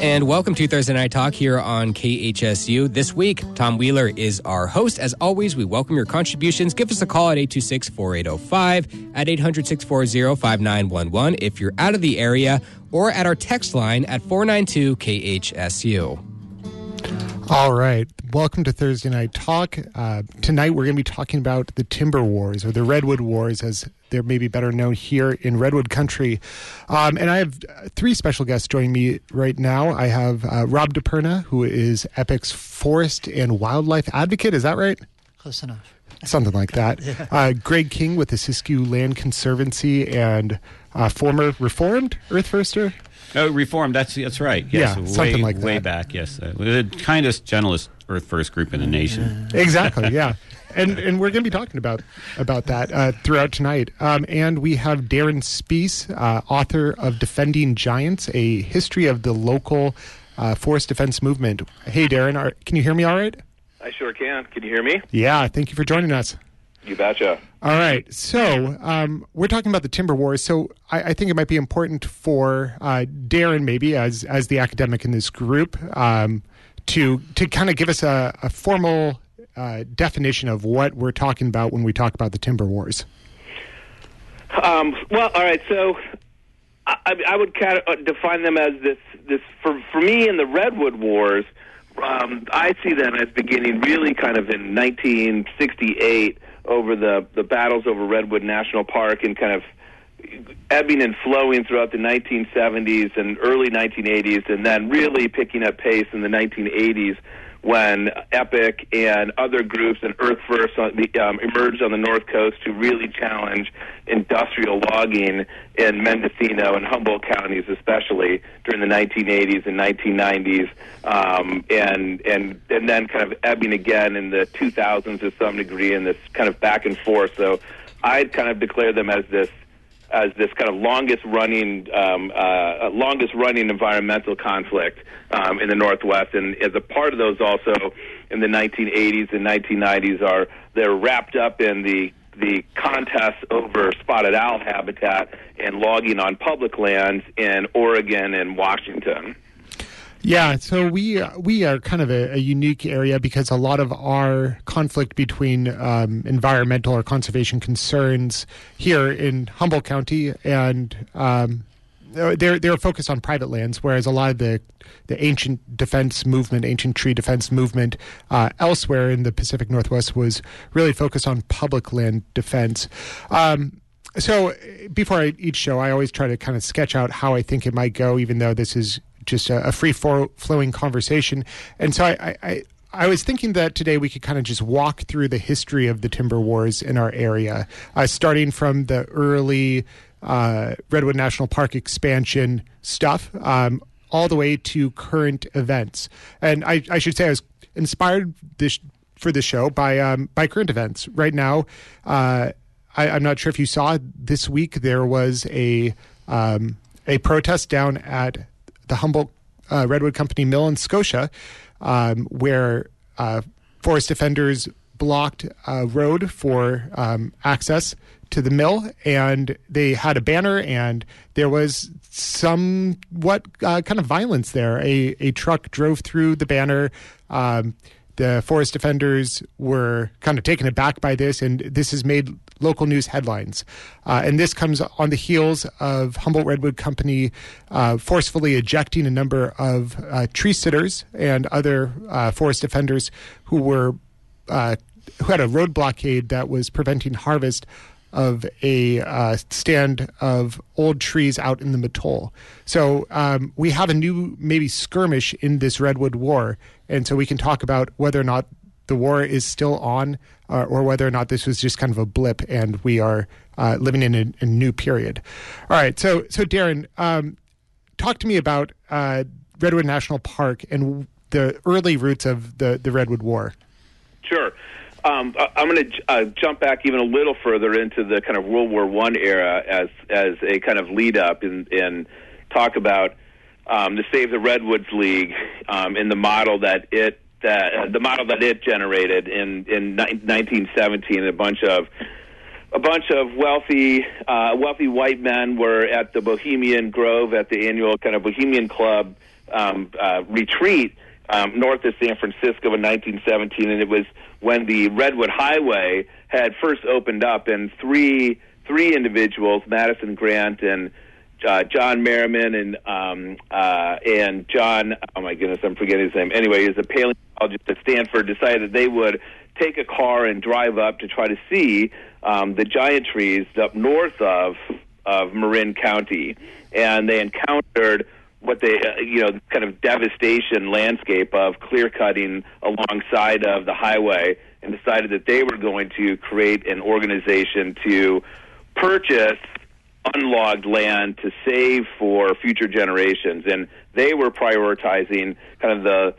and welcome to Thursday Night Talk here on KHSU. This week, Tom Wheeler is our host. As always, we welcome your contributions. Give us a call at 826-4805, at 800-640-5911 if you're out of the area, or at our text line at 492-KHSU. All right. Welcome to Thursday Night Talk. Tonight we're going to be talking about the Timber Wars, or the Redwood Wars, as they're maybe better known here in Redwood Country. And I have three special guests joining me right now. I have Rob DePerna, who is EPIC's forest and wildlife advocate. Is that right? Close enough. Something like that. Yeah. Greg King with the Siskiyou Land Conservancy and former Reformed Earth Firster. Oh, Reformed, that's right. Yes, yeah, something like that. Way back, yes. The kindest, gentlest Earth First group in the nation. Exactly, yeah. And we're going to be talking about that throughout tonight. And we have Darren Spees, author of Defending Giants, A History of the Local Forest Defense Movement. Hey, Darren, can you hear me all right? I sure can. Can you hear me? Yeah, thank you for joining us. You betcha. All right. So we're talking about the Timber Wars. So I think it might be important for Darren, maybe as the academic in this group, to kind of give us a formal definition of what we're talking about when we talk about the Timber Wars. Well, all right. So I would kind of define them as this for me in the Redwood Wars. I see them as beginning really kind of in 1968. Over the battles over Redwood National Park, and kind of ebbing and flowing throughout the 1970s and early 1980s, and then really picking up pace in the 1980s when EPIC and other groups and Earth First emerged on the North Coast to really challenge industrial logging in Mendocino and Humboldt counties, especially during the 1980s and 1990s, and then kind of ebbing again in the 2000s to some degree, in this kind of back and forth. So I'd kind of declare them as this kind of longest running environmental conflict in the Northwest, and as a part of those also in the 1980s and 1990s they're wrapped up in the contests over spotted owl habitat and logging on public lands in Oregon and Washington. Yeah, so we are kind of a unique area because a lot of our conflict between environmental or conservation concerns here in Humboldt County and they're focused on private lands, whereas a lot of the ancient tree defense movement elsewhere in the Pacific Northwest was really focused on public land defense. So before each show, I always try to kind of sketch out how I think it might go, even though this is just a free-flowing conversation. And so I was thinking that today we could kind of just walk through the history of the Timber Wars in our area, starting from the early Redwood National Park expansion stuff all the way to current events. And I should say I was inspired for this show by current events. Right now, I'm not sure if you saw this week, there was a protest down at the Humboldt Redwood Company Mill in Scotia, where forest defenders blocked a road for access to the mill, and they had a banner, and there was somewhat kind of violence there. A truck drove through the banner. The forest defenders were kind of taken aback by this, and this has made local news headlines. And this comes on the heels of Humboldt Redwood Company forcefully ejecting a number of tree sitters and other forest defenders who had a road blockade that was preventing harvest of a stand of old trees out in the Mattole. So we have a new maybe skirmish in this Redwood War, and so we can talk about whether or not the war is still on or whether or not this was just kind of a blip and we are living in a new period. All right, so Darren, talk to me about Redwood National Park and the early roots of the Redwood War. Sure. I'm going to jump back even a little further into the kind of World War I era as a kind of lead up and talk about the Save the Redwoods League and the model that it generated in 1917. A bunch of a bunch of wealthy white men were at the Bohemian Grove at the annual kind of Bohemian Club retreat north of San Francisco in 1917, and it was when the Redwood Highway had first opened up, and three individuals, Madison Grant and John Merriman and John, oh my goodness, I'm forgetting his name. Anyway, he's a paleontologist at Stanford, decided that they would take a car and drive up to try to see the giant trees up north of Marin County, and they encountered what they, kind of devastation landscape of clear cutting alongside of the highway, and decided that they were going to create an organization to purchase unlogged land to save for future generations. And they were prioritizing kind of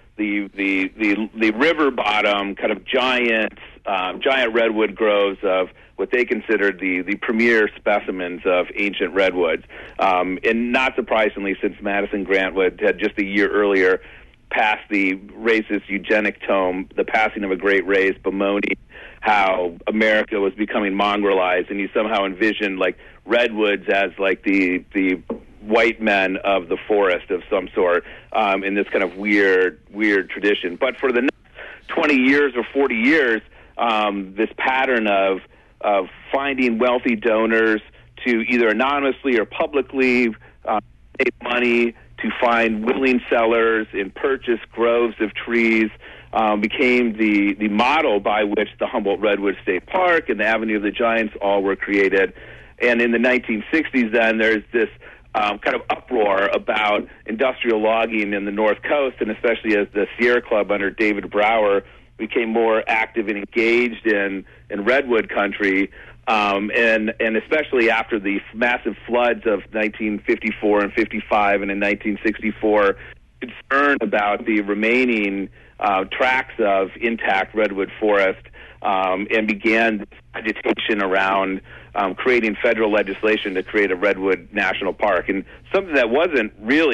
the river bottom kind of giant redwood groves of what they considered the premier specimens of ancient redwoods. And not surprisingly, since Madison Grant had just a year earlier passed the racist eugenic tome, The Passing of a Great Race, bemoaning how America was becoming mongrelized, and he somehow envisioned like redwoods as like the white men of the forest of some sort, in this kind of weird tradition. But for the next 20 years or 40 years, this pattern of finding wealthy donors to either anonymously or publicly pay money to find willing sellers and purchase groves of trees became the model by which the Humboldt Redwood State Park and the Avenue of the Giants all were created. And in the 1960s, then, there's this kind of uproar about industrial logging in the North Coast, and especially as the Sierra Club under David Brower became more active and engaged in redwood country, and especially after the massive floods of 1954 and 55, and in 1964, concern about the remaining tracts of intact redwood forest, and began agitation around creating federal legislation to create a redwood national park. And something that wasn't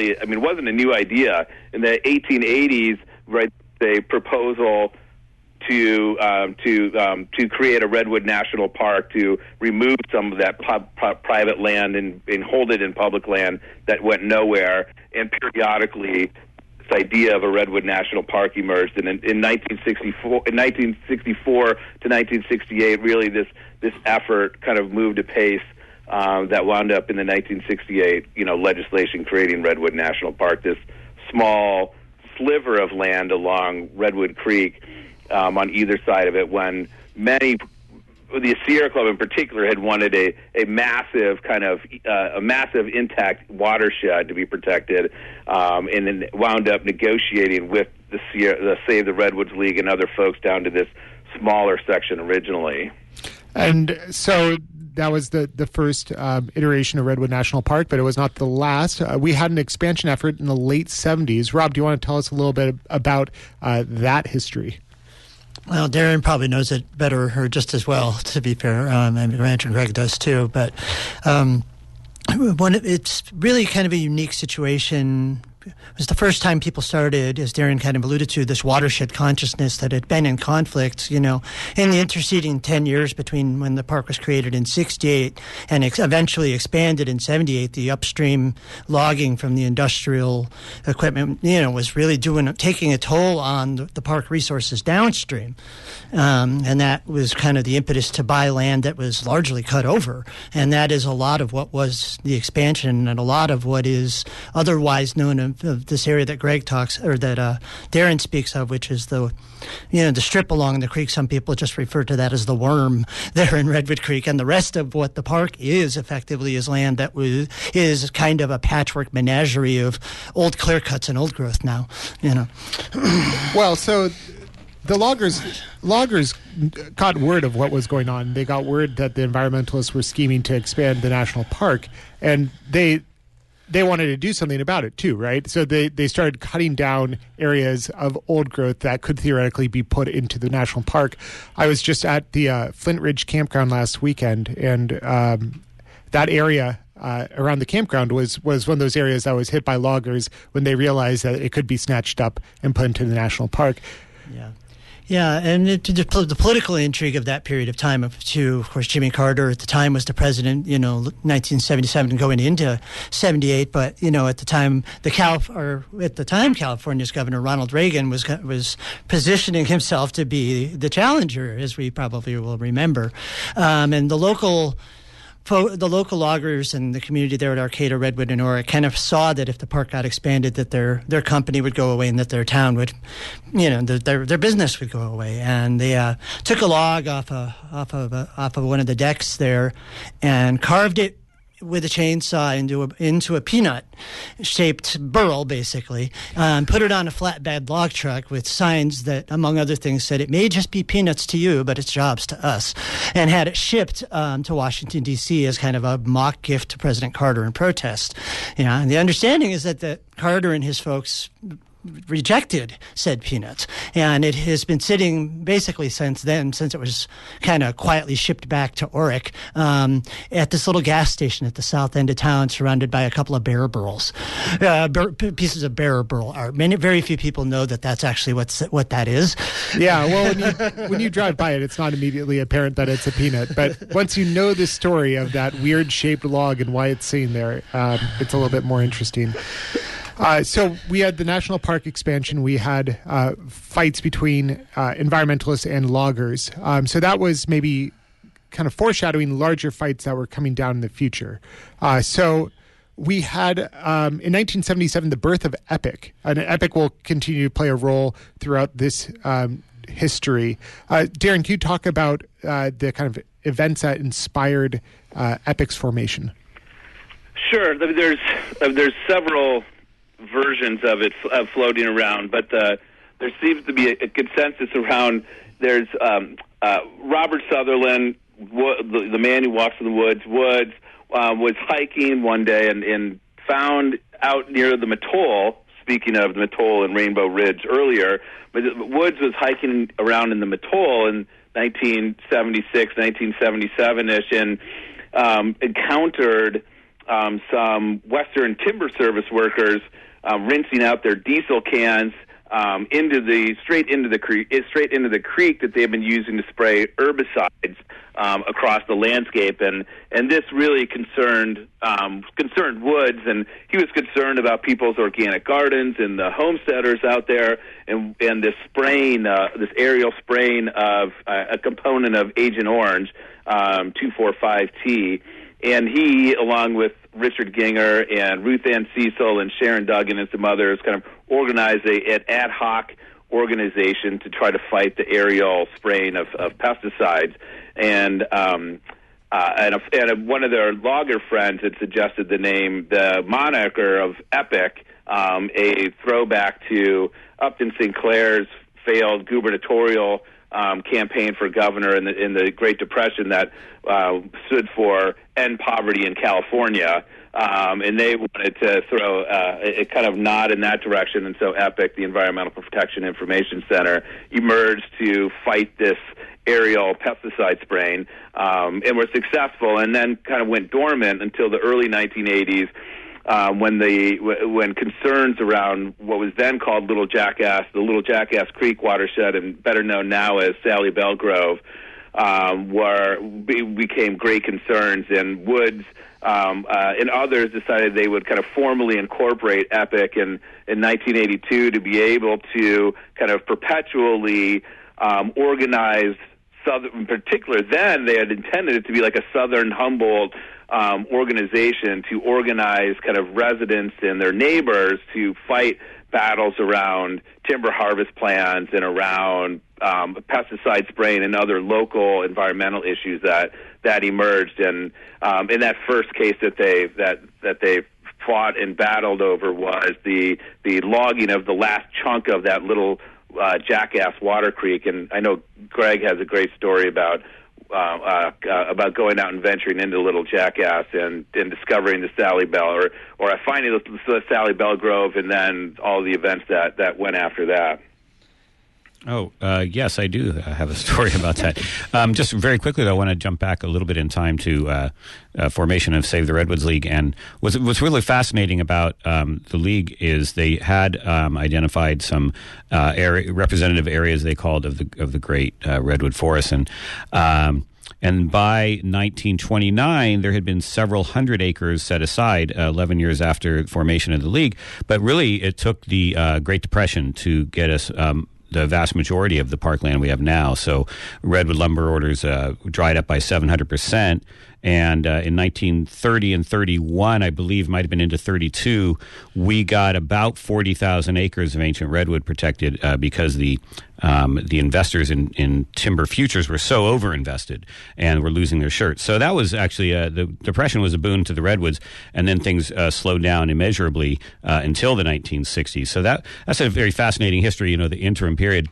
a new idea. In the 1880s, right, a proposal to create a redwood national park, to remove some of that private land and hold it in public land that went nowhere. And periodically, this idea of a redwood national park emerged. And in 1964 to 1968, really this effort kind of moved apace. That wound up in the 1968, legislation creating Redwood National Park, this small sliver of land along Redwood Creek, on either side of it, when the Sierra Club in particular had wanted a massive kind of a massive intact watershed to be protected, and then wound up negotiating with the Save the Redwoods League and other folks down to this smaller section originally. And so that was the first iteration of Redwood National Park, but it was not the last. We had an expansion effort in the late 70s. Rob, do you want to tell us a little bit about that history? Well, Darren probably knows it better or just as well, to be fair. And Ranch and Greg does too. But it's really kind of a unique situation. It was the first time people started, as Darren kind of alluded to, this watershed consciousness that had been in conflict, in the interceding 10 years between when the park was created in 68 and eventually expanded in 78. The upstream logging from the industrial equipment, was really taking a toll on the park resources downstream. And that was kind of the impetus to buy land that was largely cut over. And that is a lot of what was the expansion and a lot of what is otherwise known of this area that Greg talks, or that Darren speaks of, which is the strip along the creek. Some people just refer to that as the worm there in Redwood Creek, and the rest of what the park is effectively is land that is kind of a patchwork menagerie of old clear cuts and old growth now. Well, so the loggers got word of what was going on. They got word that the environmentalists were scheming to expand the national park, and they wanted to do something about it too, right? So they started cutting down areas of old growth that could theoretically be put into the national park. I was just at the Flint Ridge campground last weekend, and that area around the campground was one of those areas that was hit by loggers when they realized that it could be snatched up and put into the national park. Yeah. Yeah, and the political intrigue of that period of time, of course, Jimmy Carter at the time was the president, 1977 going into 78. But at the time, California's Governor Ronald Reagan was positioning himself to be the challenger, as we probably will remember, and the local loggers and the community there at Arcata, Redwood, and Oric kind of saw that if the park got expanded, that their company would go away and that their town would, their business would go away. And they took a log off of one of the decks there and carved it with a chainsaw into a peanut-shaped burl, basically, put it on a flatbed log truck with signs that, among other things, said it may just be peanuts to you, but it's jobs to us, and had it shipped to Washington, D.C. as kind of a mock gift to President Carter in protest. And the understanding is that Carter and his folks rejected said peanuts, and it has been sitting basically since then, since it was kind of quietly shipped back to Oric at this little gas station at the south end of town, surrounded by a couple of bear burls, pieces of bear burl art. Very few people know that that's actually what that is. Yeah, well, when you drive by it, it's not immediately apparent that it's a peanut, but once you know the story of that weird shaped log and why it's seen there, it's a little bit more interesting. So we had the national park expansion. We had fights between environmentalists and loggers. So that was maybe kind of foreshadowing larger fights that were coming down in the future. So we had, in 1977, the birth of EPIC. And EPIC will continue to play a role throughout this history. Darren, can you talk about the kind of events that inspired EPIC's formation? Sure. There's several versions of it floating around, but there seems to be a consensus around. There's Robert Sutherland, the man who walks in the woods. Woods was hiking one day and found out near the Mattole. Speaking of the Mattole and Rainbow Ridge earlier, but Woods was hiking around in the Mattole in 1976, 1977-ish, and encountered some Western Timber Service workers rinsing out their diesel cans straight into the creek that they've been using to spray herbicides across the landscape, and this really concerned Woods, and he was concerned about people's organic gardens and the homesteaders out there, and this spraying, this aerial spraying of a component of Agent Orange, 2,4,5-T. And he, along with Richard Ginger and Ruth Ann Cecil and Sharon Duggan and some others, kind of organized an ad hoc organization to try to fight the aerial spraying of pesticides. And one of their logger friends had suggested the moniker of EPIC, a throwback to Upton Sinclair's failed gubernatorial campaign for governor in the Great Depression that stood for End Poverty in California, and they wanted to throw a kind of nod in that direction, and so EPIC, the Environmental Protection Information Center, emerged to fight this aerial pesticide spraying, and were successful, and then kind of went dormant until the early 1980s. When concerns around what was then called the Little Jackass Creek watershed, and better known now as Sally Bell Grove, became great concerns, and Woods and others decided they would kind of formally incorporate EPIC in 1982 to be able to kind of perpetually organize. In particular, then they had intended it to be like a Southern Humboldt organization to organize kind of residents and their neighbors to fight battles around timber harvest plans and around pesticide spraying and other local environmental issues that emerged. And in that first case that they fought and battled over was the logging of the last chunk of that little Jackass Water Creek. And I know Greg has a great story about going out and venturing into Little Jackass and discovering the Sally Bell, or finding the Sally Bell Grove, and then all the events that went after that. Yes, I do have a story about that. Just very quickly, though, I want to jump back a little bit in time to formation of Save the Redwoods League. And what's really fascinating about the league is they had identified some representative areas they called of the great redwood forest. And by 1929, there had been several hundred acres set aside 11 years after the formation of the league. But really, it took the Great Depression to get us the vast majority of the parkland we have now. So redwood lumber orders dried up by 700%. And in 1930 and 31, I believe, might have been into 32, we got about 40,000 acres of ancient redwood protected because the investors in timber futures were so overinvested and were losing their shirts. So that was actually the Depression was a boon to the redwoods, and then things slowed down immeasurably until the 1960s. So that's a very fascinating history, the interim period.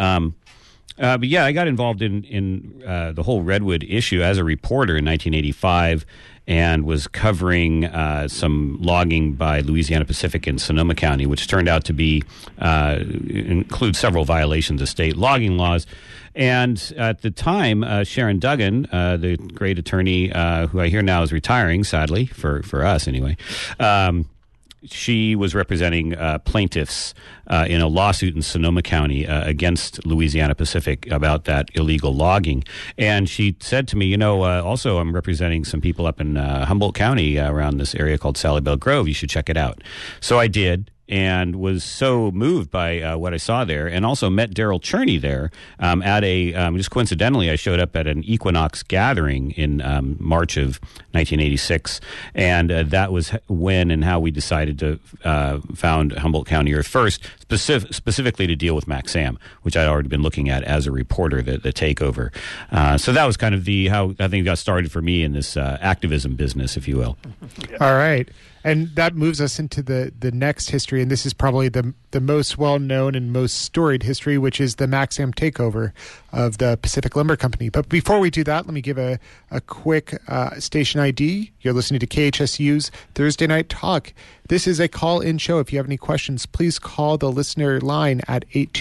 But yeah, I got involved in the whole redwood issue as a reporter in 1985 and was covering some logging by Louisiana Pacific in Sonoma County, which turned out to be include several violations of state logging laws. And at the time, Sharon Duggan, the great attorney who I hear now is retiring, sadly, for us anyway, she was representing plaintiffs in a lawsuit in Sonoma County against Louisiana Pacific about that illegal logging. And she said to me, also I'm representing some people up in Humboldt County around this area called Sally Bell Grove. You should check it out. So I did, and was so moved by what I saw there, and also met Daryl Cherney there at a, just coincidentally, I showed up at an Equinox gathering in March of 1986, and that was when and how we decided to found Humboldt County Earth First, specifically to deal with Maxam, which I'd already been looking at as a reporter, the takeover. So that was kind of how I think got started for me in this activism business, if you will. All right. And that moves us into the next history, and this is probably the most well-known and most storied history, which is the Maxam takeover of the Pacific Lumber Company. But before we do that, let me give a quick station ID. You're listening to KHSU's Thursday Night Talk. This is a call-in show. If you have any questions, please call the listener line at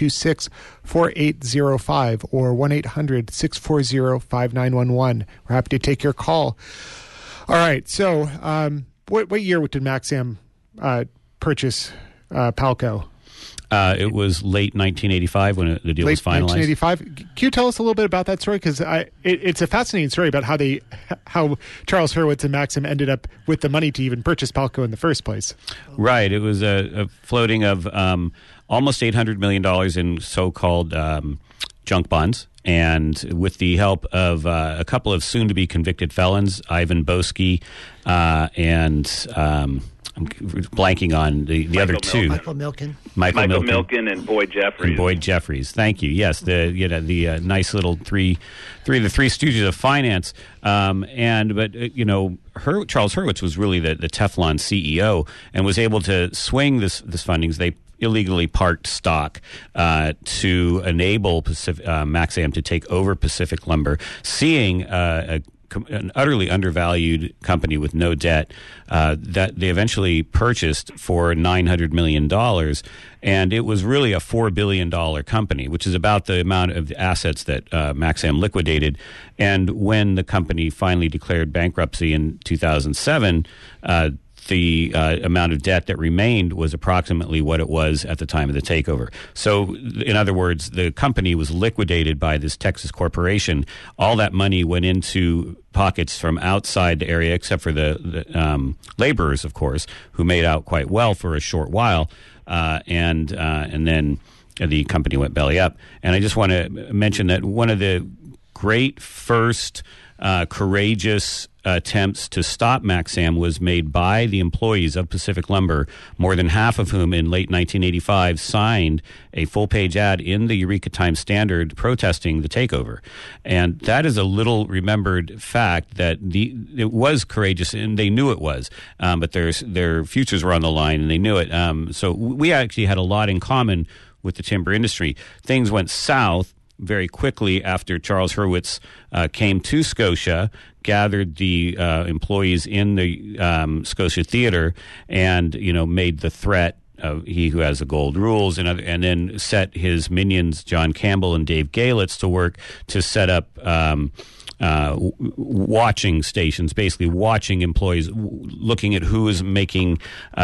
826-4805 or 1-800-640-5911. We're happy to take your call. All right, so what year did Maxam purchase Palco? It was late 1985 when the deal was finalized. 1985. Can you tell us a little bit about that story? Because it's a fascinating story about how Charles Hurwitz and Maxam ended up with the money to even purchase Palco in the first place. Right. It was a floating of almost $800 million in so-called junk bonds. And with the help of a couple of soon-to-be convicted felons, Ivan Boesky and I'm blanking on the other two. Michael Milken. Michael Milken and Boyd Jeffries. Thank you. Yes, the nice little three stooges of finance. Charles Hurwitz was really the Teflon CEO and was able to swing this fundings. They illegally parked stock to enable Maxam to take over Pacific Lumber, seeing an utterly undervalued company with no debt that they eventually purchased for $900 million. And it was really a $4 billion company, which is about the amount of assets that Maxam liquidated. And when the company finally declared bankruptcy in 2007, the amount of debt that remained was approximately what it was at the time of the takeover. So, in other words, the company was liquidated by this Texas corporation. All that money went into pockets from outside the area, except for the laborers, of course, who made out quite well for a short while, and then the company went belly up. And I just want to mention that one of the great first courageous attempts to stop Maxam was made by the employees of Pacific Lumber, more than half of whom in late 1985 signed a full-page ad in the Eureka Times-Standard protesting the takeover. And that is a little remembered fact that it was courageous, and they knew it was, but their futures were on the line, and they knew it. So we actually had a lot in common with the timber industry. Things went south very quickly after Charles Hurwitz came to Scotia, gathered the employees in the Scotia Theater, and made the threat He Who Has the Gold rules, and then set his minions, John Campbell and Dave Galitz, to work to set up watching stations, basically watching employees, looking at who is making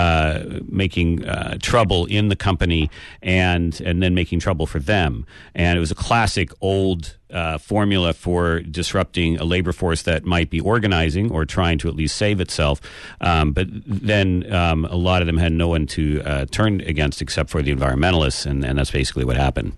trouble in the company, and then making trouble for them. And it was a classic old formula for disrupting a labor force that might be organizing or trying to at least save itself. But then a lot of them had no one to turn against except for the environmentalists, and that's basically what happened.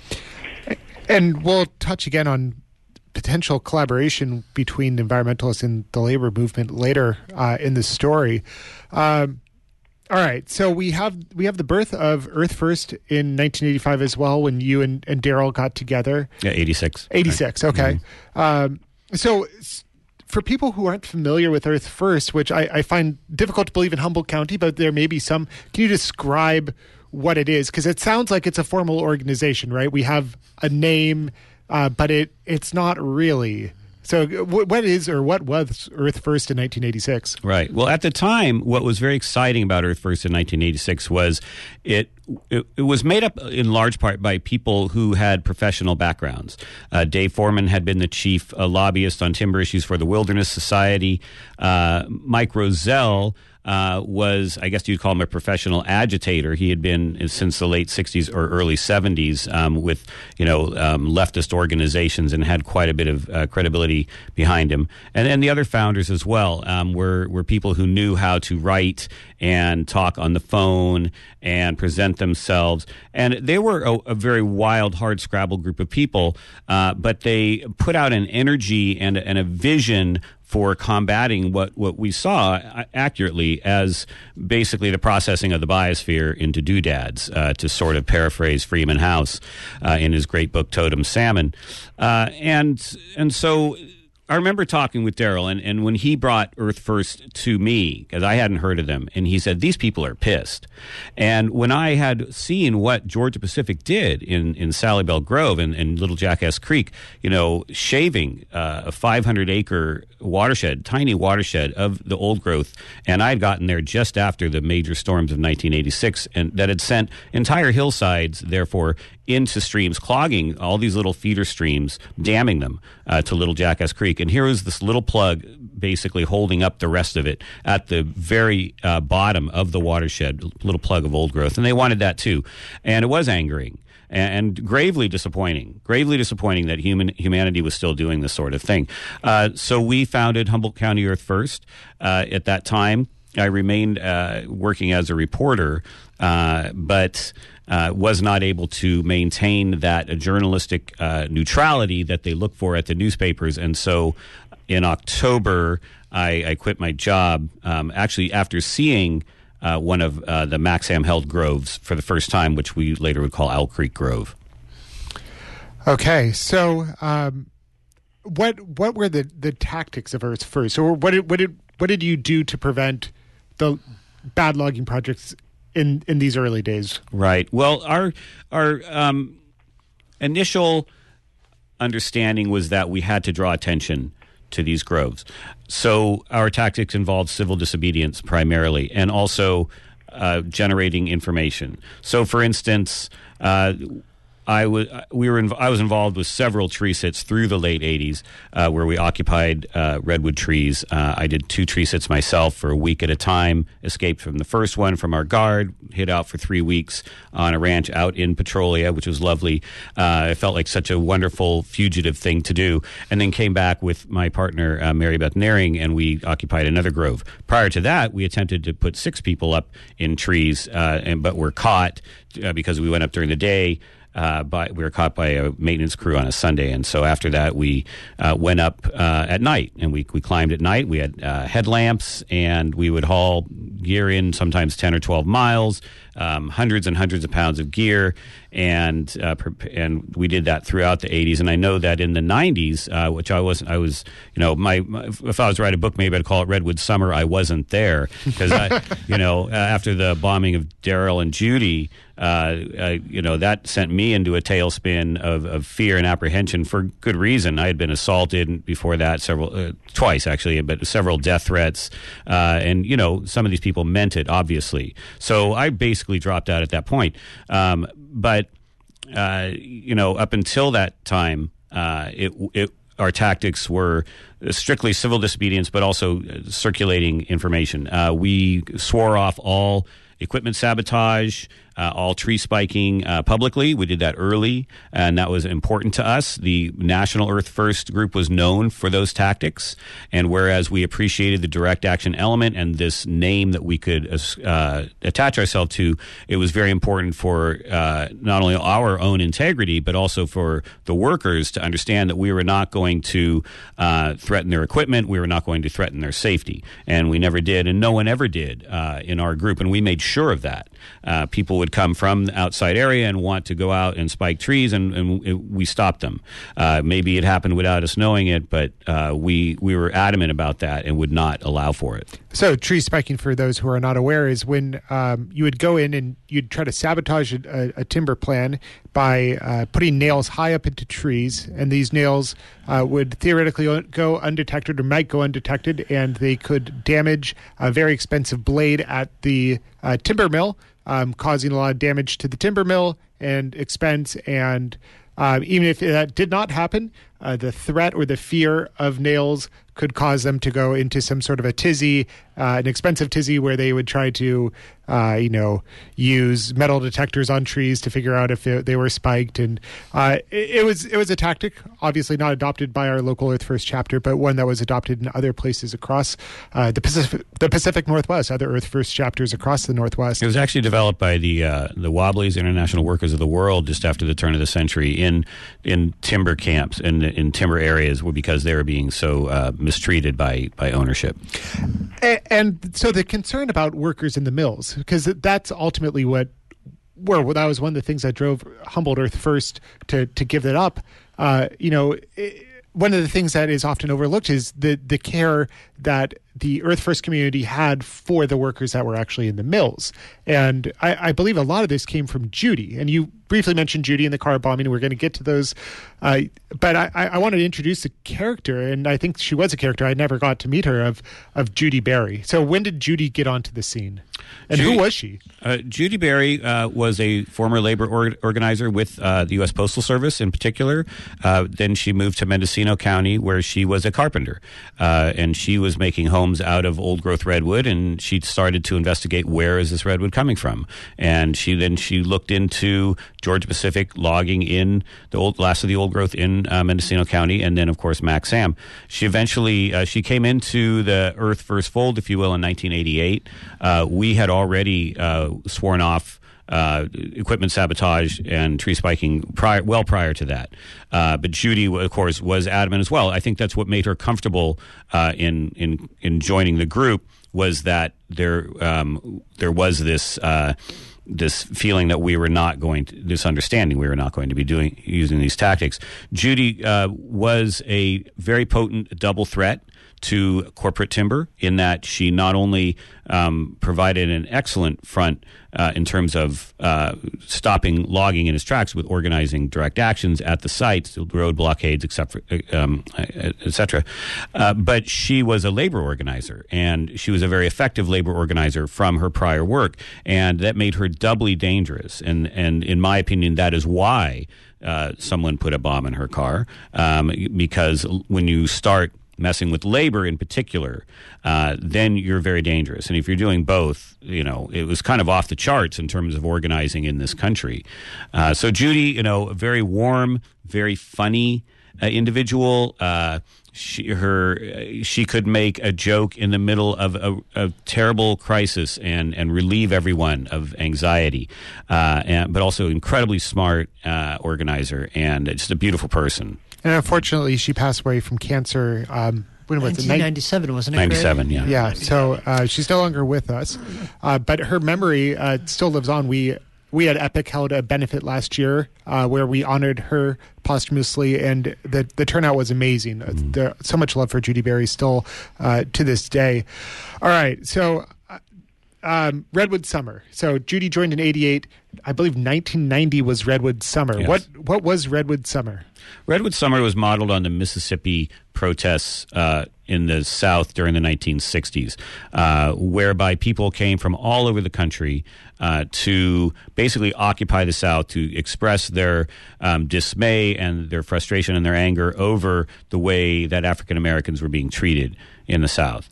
And we'll touch again on potential collaboration between environmentalists and the labor movement later in the story. All right, so we have the birth of Earth First in 1985 as well, when you and Daryl got together. Yeah, 86. 86, okay. Mm-hmm. So for people who aren't familiar with Earth First, which I find difficult to believe in Humboldt County, but there may be some, can you describe what it is? Because it sounds like it's a formal organization, right? We have a name, but it's not really. So what was Earth First in 1986? Right. Well, at the time, what was very exciting about Earth First in 1986 was it was made up in large part by people who had professional backgrounds. Dave Foreman had been the chief lobbyist on timber issues for the Wilderness Society. Mike Rozelle was, I guess you'd call him a professional agitator. He had been since the late 60s or early 70s with, leftist organizations, and had quite a bit of credibility behind him. And then the other founders as well were people who knew how to write and talk on the phone and present themselves. And they were a very wild, hard scrabble group of people, but they put out an energy and a vision for combating what we saw accurately as basically the processing of the biosphere into doodads, to sort of paraphrase Freeman House in his great book Totem Salmon. And so I remember talking with Daryl, and when he brought Earth First to me, because I hadn't heard of them, and he said, these people are pissed. And when I had seen what Georgia Pacific did in Sallybell Grove and Little Jackass Creek, shaving a 500-acre watershed, tiny watershed of the old growth, and I had gotten there just after the major storms of 1986, and that had sent entire hillsides, therefore, into streams, clogging all these little feeder streams, damming them to Little Jackass Creek. And here was this little plug basically holding up the rest of it at the very bottom of the watershed, little plug of old growth. And they wanted that too. And it was angering and gravely disappointing that humanity was still doing this sort of thing. So we founded Humboldt County Earth First. At that time, I remained working as a reporter, but was not able to maintain that journalistic neutrality that they look for at the newspapers. And so in October, I quit my job, actually after seeing one of the Maxham held groves for the first time, which we later would call Owl Creek Grove. Okay, so what were the tactics of Earth First? Or what did you do to prevent the bad logging projects in these early days? Right. Well, our initial understanding was that we had to draw attention to these groves. So our tactics involved civil disobedience primarily, and also generating information. So, for instance, I was involved with several tree sits through the late 80s where we occupied redwood trees. I did 2 tree sits myself for a week at a time, escaped from the first one from our guard, hid out for 3 weeks on a ranch out in Petrolia, which was lovely. It felt like such a wonderful fugitive thing to do, and then came back with my partner, Mary Beth Naring, and we occupied another grove. Prior to that, we attempted to put 6 people up in trees, but were caught because we went up during the day. We were caught by a maintenance crew on a Sunday, and so after that we went up at night, and we climbed at night. We had headlamps, and we would haul gear in sometimes 10 or 12 miles, hundreds and hundreds of pounds of gear, and we did that throughout the 80s. And I know that in the 90s, which I was if I was to write a book, maybe I'd call it Redwood Summer. I wasn't there because after the bombing of Daryl and Judy, that sent me into a tailspin of fear and apprehension for good reason. I had been assaulted before that twice actually, but several death threats, and some of these people meant it, obviously. So I basically dropped out at that point. But up until that time, our tactics were strictly civil disobedience, but also circulating information. We swore off all equipment sabotage, all tree spiking publicly. We did that early, and that was important to us. The National Earth First group was known for those tactics, and whereas we appreciated the direct action element and this name that we could attach ourselves to, it was very important for not only our own integrity, but also for the workers to understand that we were not going to threaten their equipment, we were not going to threaten their safety, and we never did, and no one ever did in our group, and we made sure of that. People would come from the outside area and want to go out and spike trees, and we stopped them. Maybe it happened without us knowing it, but we were adamant about that and would not allow for it. So tree spiking, for those who are not aware, is when you would go in and you'd try to sabotage a timber plan by putting nails high up into trees, and these nails would theoretically go undetected or might go undetected, and they could damage a very expensive blade at the timber mill, causing a lot of damage to the timber mill and expense. And even if that did not happen, the threat or the fear of nails could cause them to go into some sort of a tizzy, an expensive tizzy, where they would try to, use metal detectors on trees to figure out if they were spiked. And it was a tactic, obviously not adopted by our local Earth First chapter, but one that was adopted in other places across the Pacific Northwest, other Earth First chapters across the Northwest. It was actually developed by the Wobblies, International Workers of the World, just after the turn of the century in timber camps and in timber areas, because they were being so mistreated by ownership. And so the concern about workers in the mills, because that's ultimately that was one of the things that drove Humboldt Earth First to give that up. One of the things that is often overlooked is the care that the Earth First community had for the workers that were actually in the mills. And I believe a lot of this came from Judy. And you briefly mentioned Judy and the car bombing, and we're going to get to those. But I wanted to introduce the character, and I think she was a character. I never got to meet her, of Judy Berry. So when did Judy get onto the scene? And who was she? Judy Berry was a former labor organizer with the U.S. Postal Service in particular. Then she moved to Mendocino County, where she was a carpenter. And she was making homes out of old-growth redwood, and she started to investigate where is this redwood coming from. And she looked into Georgia-Pacific logging in the last of the old growth in Mendocino County, and then, of course, Max-Sam. She eventually she came into the Earth First fold, if you will, in 1988. We had already sworn off equipment sabotage and tree spiking prior to that. But Judy, of course, was adamant as well. I think that's what made her comfortable in joining the group, was that there was this feeling that we were not going to, this understanding we were not going to be using these tactics. Judy was a very potent double threat to corporate timber, in that she not only provided an excellent front in terms of stopping logging in its tracks with organizing direct actions at the sites, road blockades, etc. But she was a labor organizer, and she was a very effective labor organizer from her prior work, and that made her doubly dangerous. And in my opinion, that is why someone put a bomb in her car, because when you start messing with labor in particular, then you're very dangerous. And if you're doing both, it was kind of off the charts in terms of organizing in this country. So Judy, a very warm, very funny individual. She could make a joke in the middle of a terrible crisis and relieve everyone of anxiety, but also incredibly smart organizer, and just a beautiful person. And unfortunately, she passed away from cancer. When was it? 1997, wasn't it? 97, yeah. Yeah, so she's no longer with us. But her memory still lives on. We at Epic held a benefit last year where we honored her posthumously, and the turnout was amazing. There's so much love for Judy Berry still to this day. All right, so Redwood Summer. So Judy joined in 88. I believe 1990 was Redwood Summer. Yes. What was Redwood Summer? Redwood Summer was modeled on the Mississippi protests in the South during the 1960s, whereby people came from all over the country to basically occupy the South, to express their dismay and their frustration and their anger over the way that African Americans were being treated in the South.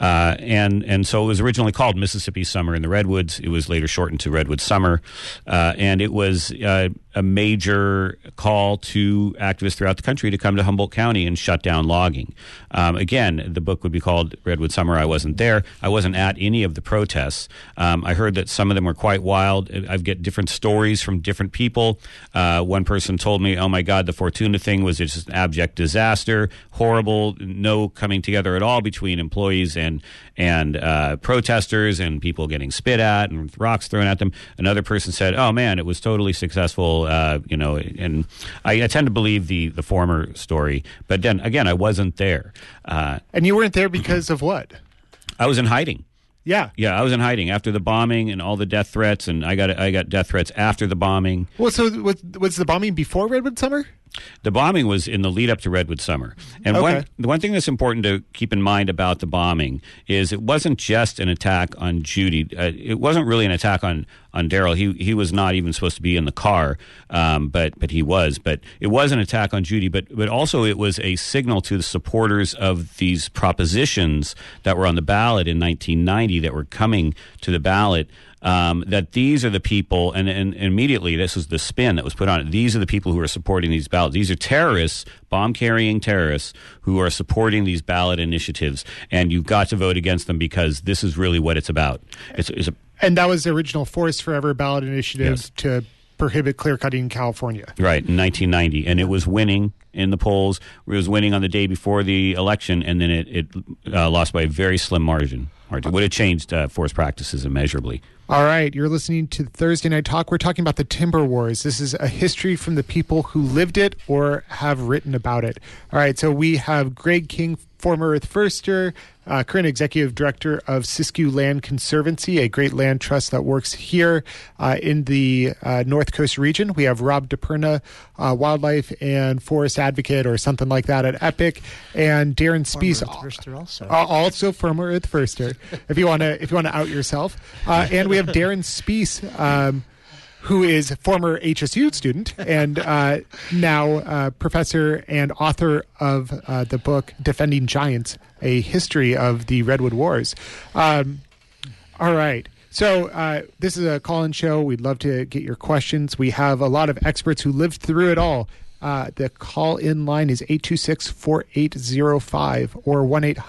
And so it was originally called Mississippi Summer in the Redwoods. It was later shortened to Redwood Summer. And it was a major call to activists throughout the country to come to Humboldt County and shut down logging. Again, the book would be called Redwood Summer. I wasn't there. I wasn't at any of the protests. I heard that some of them were quite wild. I get different stories from different people. One person told me, oh my God, the Fortuna thing was just an abject disaster, horrible, no coming together at all between employees and protesters, and people getting spit at and rocks thrown at them. Another person said, oh man, it was totally successful, and I tend to believe the former story. But then again, I wasn't there. And you weren't there because of what? I was in hiding. Yeah. Yeah, I was in hiding after the bombing and all the death threats, and I got death threats after the bombing. Well, so was the bombing before Redwood Summer? The bombing was in the lead up to Redwood Summer. And Okay. one thing that's important to keep in mind about the bombing is it wasn't just an attack on Judy. It wasn't really an attack on Daryl. He was not even supposed to be in the car, but he was. But it was an attack on Judy. But also it was a signal to the supporters of these propositions that were on the ballot in 1990 that were coming to the ballot. That these are the people, and immediately this was the spin that was put on it. These are the people who are supporting these ballots. These are terrorists, bomb-carrying terrorists, who are supporting these ballot initiatives, and you've got to vote against them because this is really what it's about. And that was the original Forest Forever ballot initiative Yes. to prohibit clear-cutting in California. Right, in 1990, and it was winning in the polls. It was winning on the day before the election, and then it lost by a very slim margin. Would have changed forest practices immeasurably. All right, you're listening to Thursday Night Talk. We're talking about the Timber Wars. This is a history from the people who lived it or have written about it. All right, so we have Greg King, former Earth Firster, current executive director of Siskiyou Land Conservancy, a great land trust that works here in the North Coast region. We have Rob DePerna, wildlife and forest advocate or something like that at Epic, and Darren Spees, also former Earth Firster, if you want to out yourself. And we have Darren Spees, who is a former HSU student and now professor and author of the book Defending Giants, a history of the Redwood Wars. All right. So this is a call-in show. We'd love to get your questions. We have a lot of experts who lived through it all. The call-in line is 826-4805 or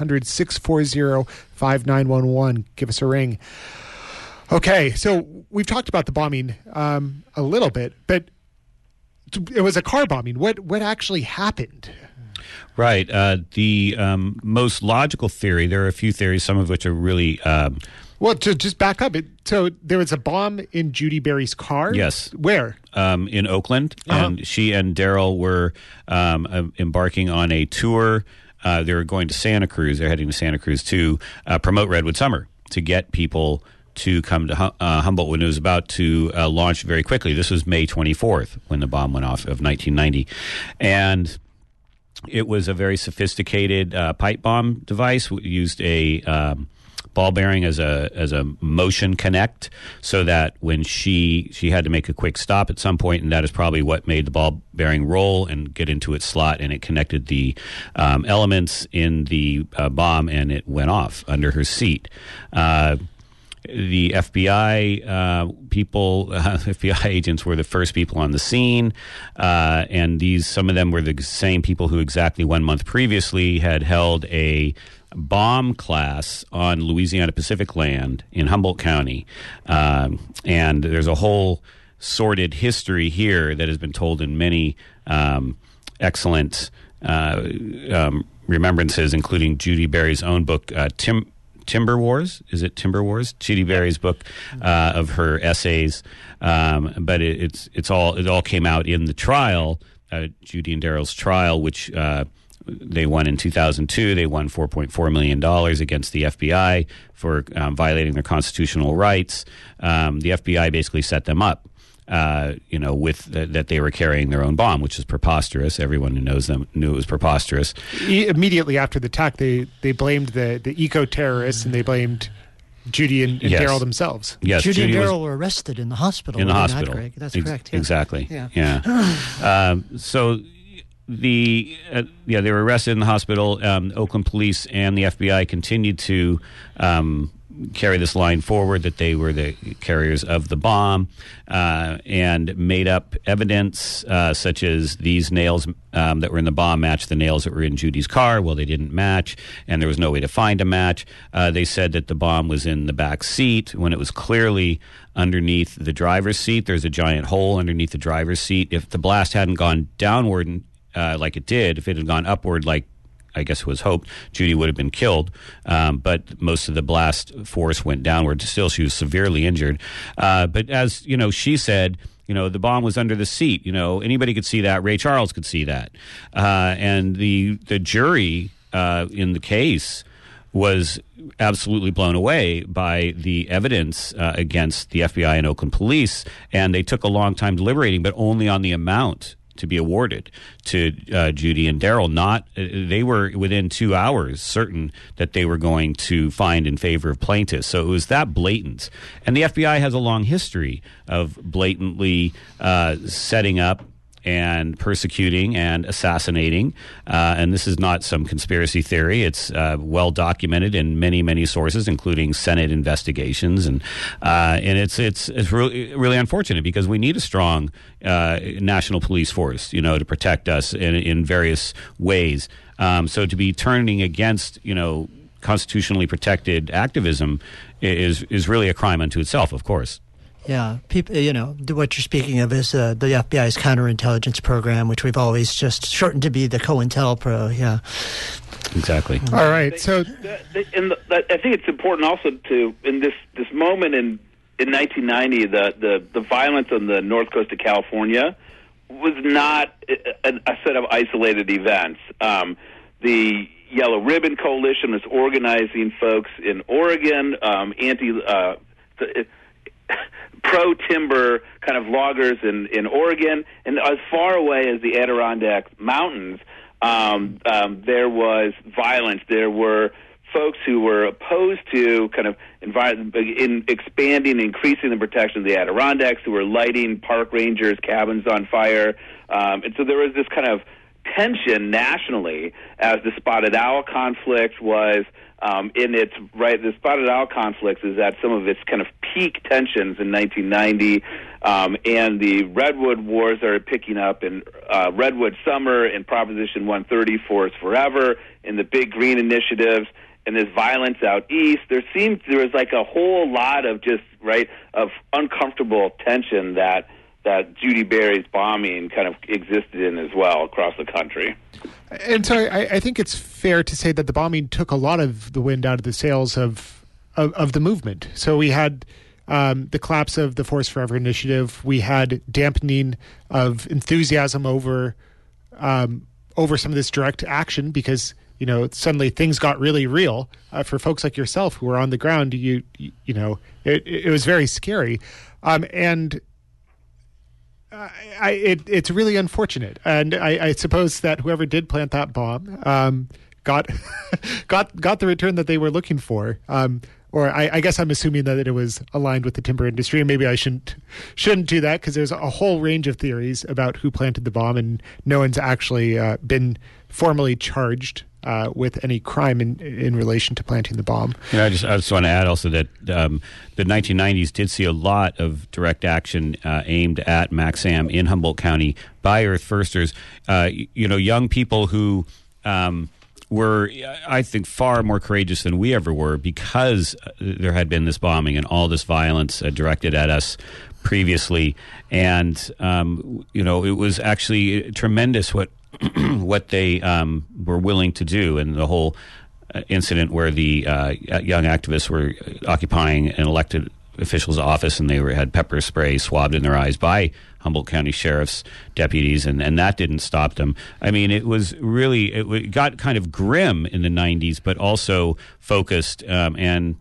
1-800-640-5911. Give us a ring. Okay, so we've talked about the bombing a little bit, but it was a car bombing. What actually happened? Right. The most logical theory, there are a few theories, some of which are really... Well, to just back up, so there was a bomb in Judy Berry's car? Yes. Where? In Oakland, and she and Daryl were embarking on a tour. They were going to Santa Cruz. They're heading to Santa Cruz to promote Redwood Summer, to get people to come to Humboldt when it was about to launch very quickly. This was May 24th when the bomb went off of 1990. And it was a very sophisticated pipe bomb device. We used a ball bearing as a motion connect, so that when she had to make a quick stop at some point, and that is probably what made the ball bearing roll and get into its slot, and it connected the elements in the bomb, and it went off under her seat. The FBI people, FBI agents were the first people on the scene, and some of them were the same people who exactly 1 month previously had held a bomb class on Louisiana Pacific land in Humboldt County. And there's a whole sordid history here that has been told in many excellent remembrances, including Judy Berry's own book, Timber Wars. Is it Timber Wars? Judy Berry's book of her essays, but it all came out in the trial, Judy and Daryl's trial, which They won in 2002. They won $4.4 million against the FBI for violating their constitutional rights. The FBI basically set them up. With that they were carrying their own bomb, which is preposterous. Everyone who knows them knew it was preposterous. Immediately after the attack, they blamed the eco-terrorists, and they blamed Judy and Yes. Daryl themselves. Yes, Judy and was Daryl were arrested in the hospital. in the were they not, hospital. Greg? That's correct. Yeah. Exactly. Yeah. So they were arrested in the hospital. Oakland police and the FBI continued to carry this line forward that they were the carriers of the bomb, and made up evidence such as these nails that were in the bomb matched the nails that were in Judy's car. Well, they didn't match, and there was no way to find a match. They said that the bomb was in the back seat when it was clearly underneath the driver's seat. There's a giant hole underneath the driver's seat. If the blast hadn't gone downward like it did, if it had gone upward like I guess it was hoped, Judy would have been killed. But most of the blast force went downward. Still, she was severely injured. But as she said, the bomb was under the seat. Anybody could see that. Ray Charles could see that. And the jury in the case was absolutely blown away by the evidence against the FBI and Oakland police. And they took a long time deliberating, but only on the amount to be awarded to Judy and Daryl. They were within 2 hours certain that they were going to find in favor of plaintiffs. So it was that blatant. And the FBI has a long history of blatantly setting up and persecuting and assassinating. And this is not some conspiracy theory. It's well documented in many, many sources, including Senate investigations. And it's really, really unfortunate because we need a strong national police force, to protect us in various ways. So to be turning against, constitutionally protected activism is really a crime unto itself, of course. Yeah, people. What you're speaking of is the FBI's counterintelligence program, which we've always just shortened to be the COINTELPRO. Yeah, exactly. All right, so I think it's important also to in this moment in 1990, the violence on the north coast of California was not a set of isolated events. The Yellow Ribbon Coalition was organizing folks in Oregon, pro-timber kind of loggers in Oregon, and as far away as the Adirondack Mountains, there was violence. There were folks who were opposed to kind of expanding, increasing the protection of the Adirondacks, who were lighting park rangers' cabins on fire. And so there was this kind of tension nationally as the Spotted Owl conflict was the Spotted Owl conflict is at some of its kind of peak tensions in 1990, and the Redwood Wars are picking up in Redwood Summer and Proposition 130, Forest Forever, and the Big Green initiatives, and this violence out east. There was like a whole lot of of uncomfortable tension that Judy Berry's bombing kind of existed in as well across the country. And so I think it's fair to say that the bombing took a lot of the wind out of the sails of the movement. So we had the collapse of the Forest Forever initiative. We had dampening of enthusiasm over some of this direct action because suddenly things got really real for folks like yourself who were on the ground. It was very scary, and. It's really unfortunate, and I suppose that whoever did plant that bomb got the return that they were looking for. Or I guess I'm assuming that it was aligned with the timber industry, and maybe I shouldn't do that because there's a whole range of theories about who planted the bomb, and no one's actually been formally charged with any crime in relation to planting the bomb. I just want to add also that the 1990s did see a lot of direct action aimed at Maxam in Humboldt County by Earth Firsters. Young people who were, I think, far more courageous than we ever were because there had been this bombing and all this violence directed at us previously. And, it was actually tremendous what they were willing to do, and the whole incident where the young activists were occupying an elected officials' office, and they had pepper spray swabbed in their eyes by Humboldt County Sheriff's deputies, and that didn't stop them. I mean, it was really, it got kind of grim in the 90s, but also focused and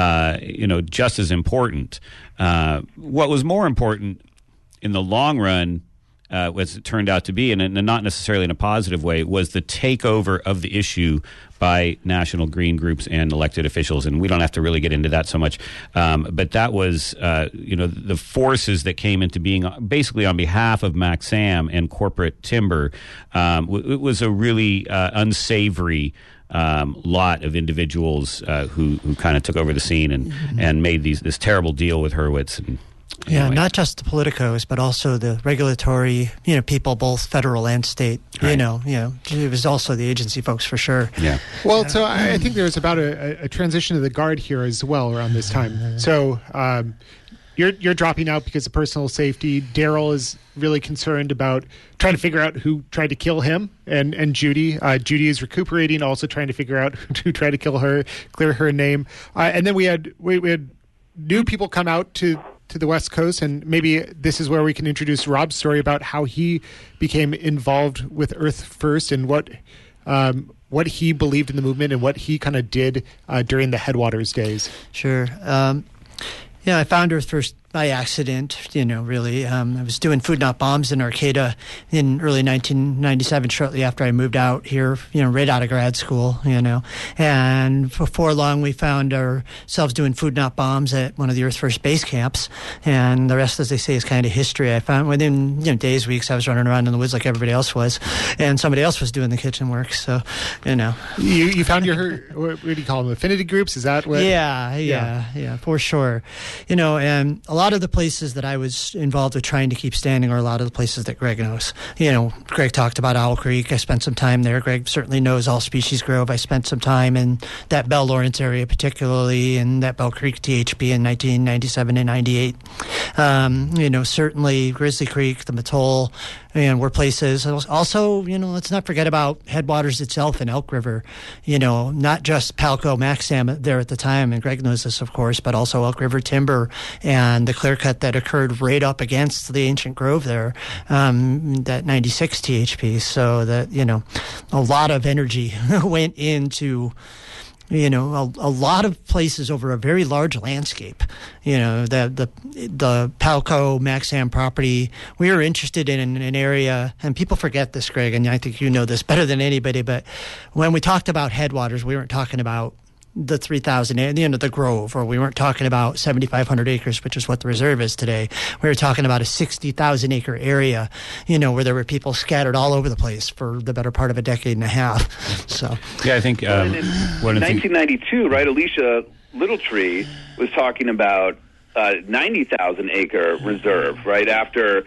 just as important. What was more important in the long run, as it turned out to be, and not necessarily in a positive way, was the takeover of the issue by national green groups and elected officials. And we don't have to really get into that so much. But that was, the forces that came into being basically on behalf of Maxam and corporate timber. It was a really unsavory lot of individuals who kind of took over the scene and made this terrible deal with Hurwitz. And yeah, anyway. not just the politicos, but also the regulatory, people, both federal and state. Right. It was also the agency folks for sure. Yeah. Well, so I think there's about a transition of the guard here as well around this time. So you're dropping out because of personal safety. Daryl is really concerned about trying to figure out who tried to kill him, and Judy. Judy is recuperating, also trying to figure out who tried to kill her, clear her name. And then we had new people come out to the West Coast, and maybe this is where we can introduce Rob's story about how he became involved with Earth First and what he believed in the movement and what he kind of did during the Headwaters days. Sure. I found Earth First by accident, really. I was doing Food Not Bombs in Arcata in early 1997, shortly after I moved out here, right out of grad school, And before long, we found ourselves doing Food Not Bombs at one of the Earth First base camps. And the rest, as they say, is kind of history. I found within, days, weeks, I was running around in the woods like everybody else was. And somebody else was doing the kitchen work. So, You found your, what do you call them, affinity groups? Is that what? Yeah, for sure. And a lot of the places that I was involved with trying to keep standing are a lot of the places that Greg knows. Greg talked about Owl Creek. I spent some time there. Greg certainly knows All Species Grove. I spent some time in that Bell Lawrence area, particularly in that Bell Creek THP in 1997 and 98. Certainly Grizzly Creek, the Mattole, and were places. Also, let's not forget about Headwaters itself and Elk River. Not just Palco, Maxam there at the time, and Greg knows this, of course, but also Elk River Timber and the clear cut that occurred right up against the ancient grove there, that 96 THP. So that, a lot of energy went into a lot of places over a very large landscape. The Palco Maxam property, we were interested in an area, and people forget this, Greg, and I think you know this better than anybody, but when we talked about Headwaters, we weren't talking about the 3,000 at the end of the grove, or we weren't talking about 7,500 acres, which is what the reserve is today. We were talking about a 60,000 acre area, where there were people scattered all over the place for the better part of a decade and a half. So, yeah, I think in 1992, right? Alicia Littletree was talking about 90,000 acre reserve, right after,